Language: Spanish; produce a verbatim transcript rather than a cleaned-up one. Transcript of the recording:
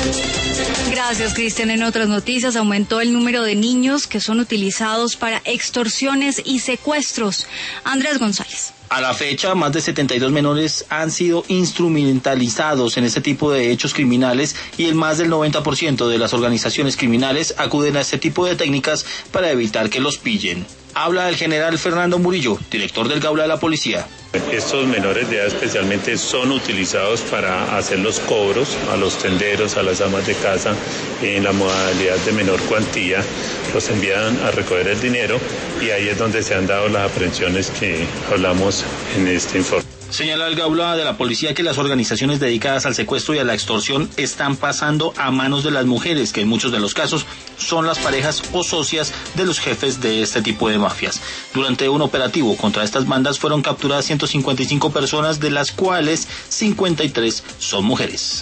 Gracias, Cristian. En otras noticias, aumentó el número de niños que son utilizados para extorsiones y secuestros. Andrés González. A la fecha, más de setenta y dos menores han sido instrumentalizados en este tipo de hechos criminales y el más del noventa por ciento de las organizaciones criminales acuden a este tipo de técnicas para evitar que los pillen. Habla el general Fernando Murillo, director del Gaula de la Policía. Estos menores de edad especialmente son utilizados para hacer los cobros a los tenderos, a las amas de casa en la modalidad de menor cuantía. Los envían a recoger el dinero y ahí es donde se han dado las aprehensiones que hablamos en este informe. Señala el Gaula de la Policía que las organizaciones dedicadas al secuestro y a la extorsión están pasando a manos de las mujeres, que en muchos de los casos son las parejas o socias de los jefes de este tipo de mafias. Durante un operativo contra estas bandas fueron capturadas ciento cincuenta y cinco personas, de las cuales cincuenta y tres son mujeres.